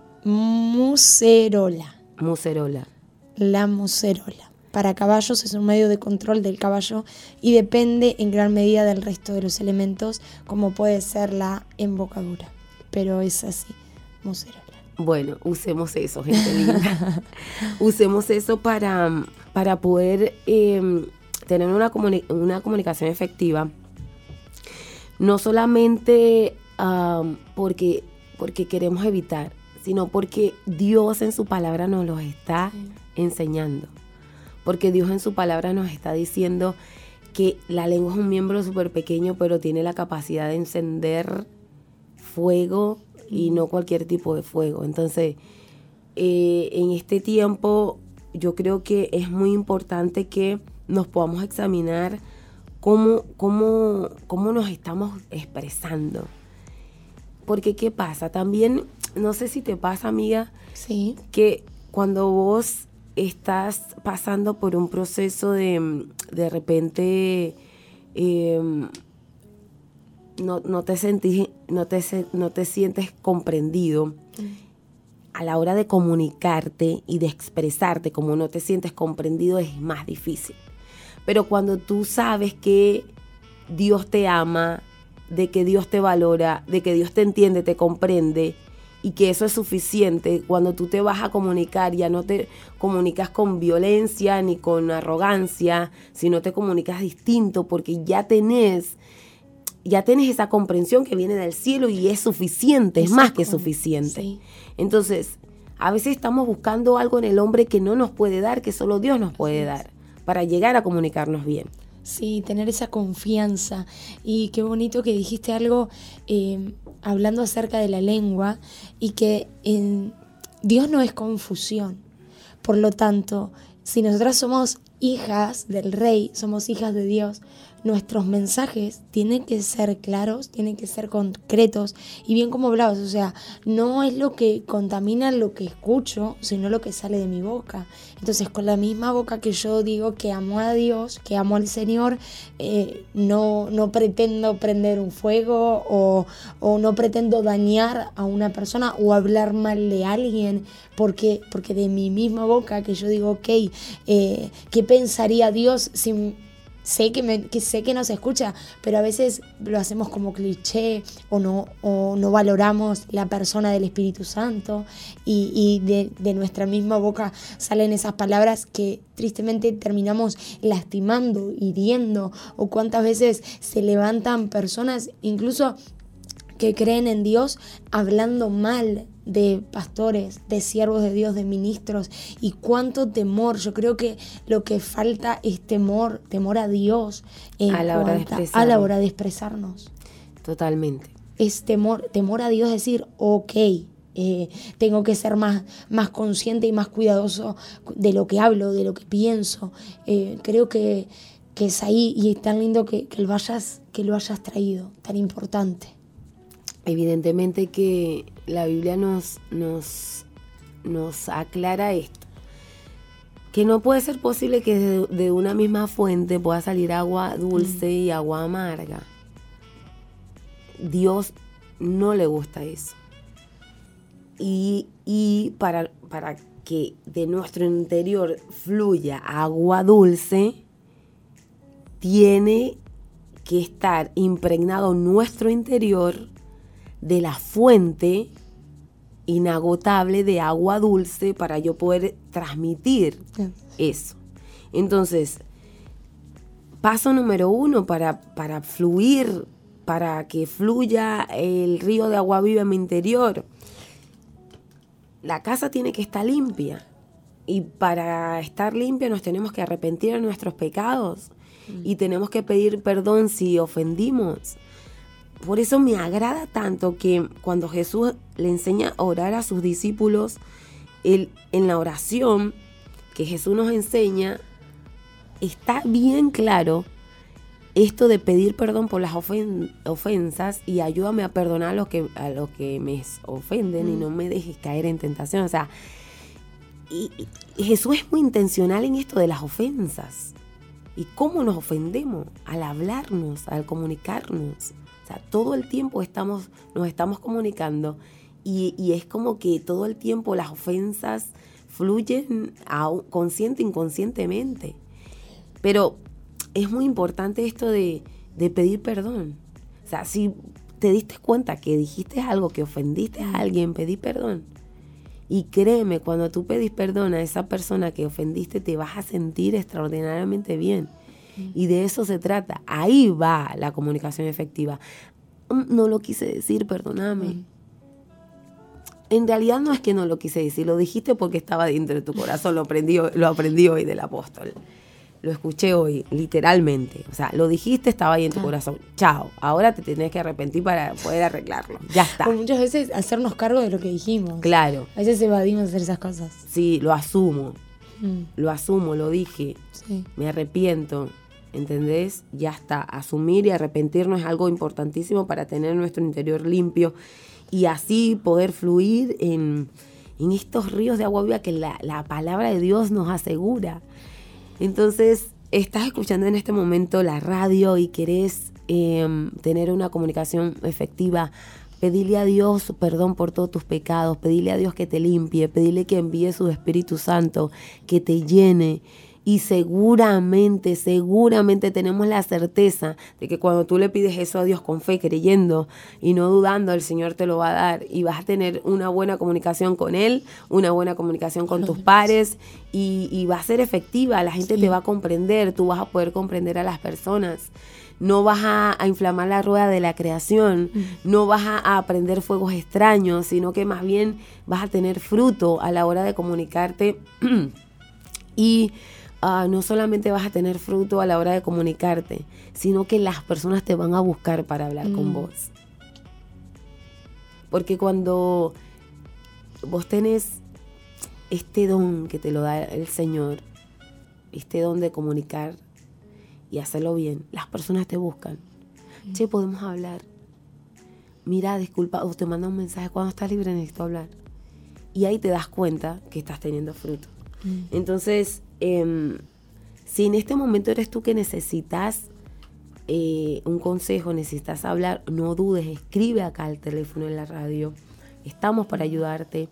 [SPEAKER 3] mucerola.
[SPEAKER 2] mucerola.
[SPEAKER 3] La mucerola. Para caballos es un medio de control del caballo y depende en gran medida del resto de los elementos, como puede ser la embocadura. Pero es así, mucerola.
[SPEAKER 2] Bueno, usemos eso, gente linda. Usemos eso para, para poder eh, tener una, comuni- una comunicación efectiva. No solamente um, porque, porque queremos evitar, sino porque Dios en su palabra nos los está
[SPEAKER 3] Sí.
[SPEAKER 2] enseñando. Porque Dios en su palabra nos está diciendo que la lengua es un miembro súper pequeño, pero tiene la capacidad de encender fuego y no cualquier tipo de fuego. Entonces, eh, en este tiempo yo creo que es muy importante que nos podamos examinar cómo, cómo, cómo nos estamos expresando. Porque, ¿qué pasa? También, no sé si te pasa, amiga,
[SPEAKER 3] Sí.
[SPEAKER 2] que cuando vos estás pasando por un proceso de, de repente, eh, no, no, te sentís, no, te, se- no te sientes comprendido, a la hora de comunicarte y de expresarte, como no te sientes comprendido, es más difícil. Pero cuando tú sabes que Dios te ama, de que Dios te valora, de que Dios te entiende, te comprende, y que eso es suficiente, cuando tú te vas a comunicar, ya no te comunicas con violencia ni con arrogancia, sino te comunicas distinto, porque ya tenés, ya tenés esa comprensión que viene del cielo y es suficiente, es más que
[SPEAKER 3] Exacto.
[SPEAKER 2] suficiente.
[SPEAKER 3] Sí.
[SPEAKER 2] Entonces, a veces estamos buscando algo en el hombre que no nos puede dar, que solo Dios nos puede dar, para llegar a comunicarnos bien.
[SPEAKER 3] Sí, tener esa confianza. Y qué bonito que dijiste algo eh, hablando acerca de la lengua y que en Dios no es confusión. Por lo tanto, si nosotras somos hijas del Rey, somos hijas de Dios, nuestros mensajes tienen que ser claros, tienen que ser concretos y bien como hablabas, o sea, no es lo que contamina lo que escucho, sino lo que sale de mi boca. Entonces, con la misma boca que yo digo que amo a Dios, que amo al Señor, eh, no, no pretendo prender un fuego o, o no pretendo dañar a una persona o hablar mal de alguien, porque, porque de mi misma boca que yo digo, ok, eh, ¿qué pensaría Dios si... Sé que, me, que sé que no se escucha, pero a veces lo hacemos como cliché o no, o no valoramos la persona del Espíritu Santo y, y de, de nuestra misma boca salen esas palabras que tristemente terminamos lastimando, hiriendo, o cuántas veces se levantan personas incluso que creen en Dios hablando mal de pastores, de siervos de Dios, de ministros, y cuánto temor. Yo creo que lo que falta es temor, temor a Dios en
[SPEAKER 2] a la hora de
[SPEAKER 3] cuanta, a la hora de expresarnos.
[SPEAKER 2] Totalmente.
[SPEAKER 3] Es temor, temor a Dios, decir, ok, eh, tengo que ser más, más consciente y más cuidadoso de lo que hablo, de lo que pienso. Eh, creo que, que es ahí, y es tan lindo que, que, lo hayas, que lo hayas traído, tan importante.
[SPEAKER 2] Evidentemente que la Biblia nos, nos, nos aclara esto, que no puede ser posible que de, de una misma fuente pueda salir agua dulce mm. y agua amarga. Dios no le gusta eso. Y, y para, para que de nuestro interior fluya agua dulce, tiene que estar impregnado nuestro interior de la fuente inagotable de agua dulce para yo poder transmitir yes. eso. Entonces, paso número uno para, para fluir, para que fluya el río de agua viva en mi interior. La casa tiene que estar limpia, y para estar limpia nos tenemos que arrepentir de nuestros pecados mm. y tenemos que pedir perdón si ofendimos. Por eso me agrada tanto que cuando Jesús le enseña a orar a sus discípulos, él, en la oración que Jesús nos enseña, está bien claro esto de pedir perdón por las ofen- ofensas y ayúdame a perdonar a los que, a los que me ofenden mm. y no me dejes caer en tentación. O sea, y, y Jesús es muy intencional en esto de las ofensas. ¿Y cómo nos ofendemos? Al hablarnos, al comunicarnos. O sea, todo el tiempo estamos, nos estamos comunicando y, y es como que todo el tiempo las ofensas fluyen a, consciente e inconscientemente. Pero es muy importante esto de, de pedir perdón. O sea, si te diste cuenta que dijiste algo, que ofendiste a alguien, pedí perdón. Y créeme, cuando tú pedís perdón a esa persona que ofendiste, te vas a sentir extraordinariamente bien. Y de eso se trata. Ahí va la comunicación efectiva. No lo quise decir, perdóname. Mm. En realidad no es que no lo quise decir, lo dijiste porque estaba dentro de tu corazón. Lo aprendí, lo aprendí hoy del apóstol. Lo escuché hoy, literalmente. O sea, lo dijiste, estaba ahí en tu ah. corazón. Chao. Ahora te tenés que arrepentir para poder arreglarlo. Ya está.
[SPEAKER 3] Pues muchas veces hacernos cargo de lo que dijimos.
[SPEAKER 2] Claro.
[SPEAKER 3] A veces evadimos hacer esas cosas.
[SPEAKER 2] Sí, lo asumo.
[SPEAKER 3] Mm.
[SPEAKER 2] Lo asumo, lo dije.
[SPEAKER 3] Sí.
[SPEAKER 2] Me arrepiento. ¿Entendés? Ya está. Asumir y arrepentirnos es algo importantísimo para tener nuestro interior limpio y así poder fluir en, en estos ríos de agua viva que la, la palabra de Dios nos asegura. Entonces, estás escuchando en este momento la radio y querés eh, tener una comunicación efectiva. Pedirle a Dios perdón por todos tus pecados, pedirle a Dios que te limpie, pedirle que envíe su Espíritu Santo, que te llene. Y seguramente, seguramente tenemos la certeza de que cuando tú le pides eso a Dios con fe, creyendo y no dudando, el Señor te lo va a dar y vas a tener una buena comunicación con Él, una buena comunicación con tus pares y, y va a ser efectiva, la gente sí. te va a comprender, tú vas a poder comprender a las personas. No vas a, a inflamar la rueda de la creación, mm. no vas a, a prender fuegos extraños, sino que más bien vas a tener fruto a la hora de comunicarte y Uh, no solamente vas a tener fruto a la hora de comunicarte, sino que las personas te van a buscar para hablar mm. con vos. Porque cuando vos tenés este don que te lo da el Señor, este don de comunicar y hacerlo bien, las personas te buscan. Mm. Che, podemos hablar. Mira, disculpa, o te manda un mensaje, cuando estás libre necesito hablar. Y ahí te das cuenta que estás teniendo fruto. Mm. Entonces, eh, si en este momento eres tú que necesitas eh, un consejo, necesitas hablar, no dudes, escribe acá al teléfono en la radio. Estamos para ayudarte.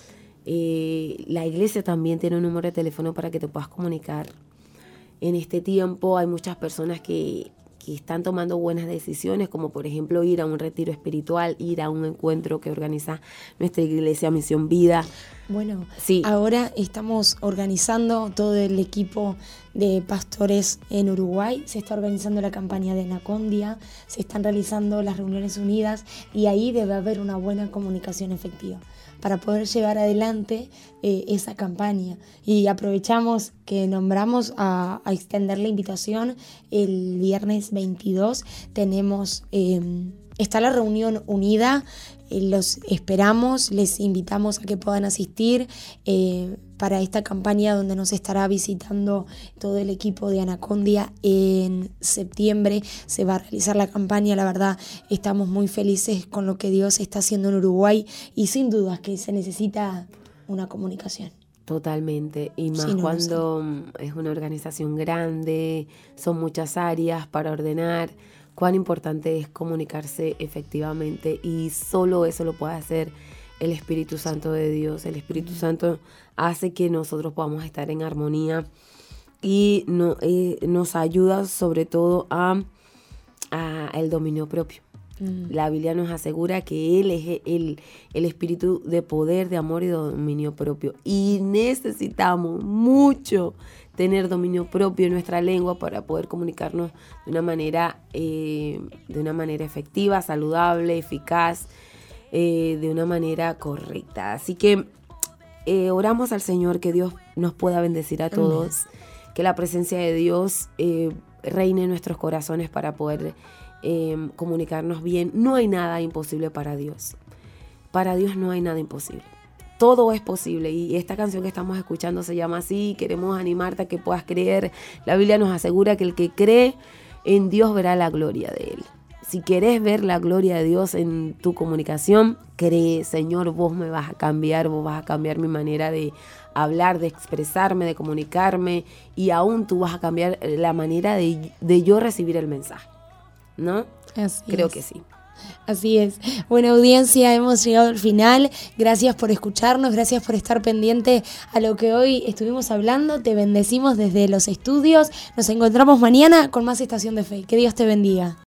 [SPEAKER 2] Eh, la iglesia también tiene un número de teléfono para que te puedas comunicar. En este tiempo hay muchas personas que, que están tomando buenas decisiones, como por ejemplo ir a un retiro espiritual, ir a un encuentro que organiza nuestra iglesia Misión Vida.
[SPEAKER 3] Bueno,
[SPEAKER 2] sí.
[SPEAKER 3] Ahora estamos organizando todo el equipo de pastores en Uruguay, se está organizando la campaña de Anacondia, se están realizando las reuniones unidas y ahí debe haber una buena comunicación efectiva para poder llevar adelante eh, esa campaña. Y aprovechamos que nombramos a, a extender la invitación el viernes veintidós. Tenemos, eh, está la reunión unida, eh, los esperamos, les invitamos a que puedan asistir eh, para esta campaña donde nos estará visitando todo el equipo de Anacondia en septiembre. Se va a realizar la campaña, la verdad estamos muy felices con lo que Dios está haciendo en Uruguay y sin dudas que se necesita una comunicación.
[SPEAKER 2] Totalmente, y más
[SPEAKER 3] Sí, no,
[SPEAKER 2] cuando
[SPEAKER 3] no sé.
[SPEAKER 2] es una organización grande, son muchas áreas para ordenar, cuán importante es comunicarse efectivamente y solo eso lo puede hacer el Espíritu Santo de Dios. El Espíritu Santo hace que nosotros podamos estar en armonía y no, eh, nos ayuda sobre todo a, a el dominio propio. Mm. La Biblia nos asegura que Él es el, el espíritu de poder, de amor y de dominio propio. Y necesitamos mucho tener dominio propio en nuestra lengua para poder comunicarnos de una manera, eh, de una manera efectiva, saludable, eficaz, eh, de una manera correcta. Así que eh, oramos al Señor que Dios nos pueda bendecir a todos, mm. que la presencia de Dios eh, reine en nuestros corazones para poder Eh, comunicarnos bien. No hay nada imposible para Dios. Para Dios no hay nada imposible. Todo es posible y esta canción que estamos escuchando se llama así. Queremos animarte a que puedas creer. La Biblia nos asegura que el que cree en Dios verá la gloria de Él. Si querés ver la gloria de Dios en tu comunicación, cree, Señor, vos me vas a cambiar, vos vas a cambiar mi manera de hablar, de expresarme, de comunicarme y aún tú vas a cambiar la manera de, de yo recibir el mensaje. ¿No?
[SPEAKER 3] Así
[SPEAKER 2] Creo
[SPEAKER 3] es.
[SPEAKER 2] que sí.
[SPEAKER 3] Así es. Buena audiencia, hemos llegado al final. Gracias por escucharnos, gracias por estar pendiente a lo que hoy estuvimos hablando. Te bendecimos desde los estudios. Nos encontramos mañana con más Estación de Fe. Que Dios te bendiga.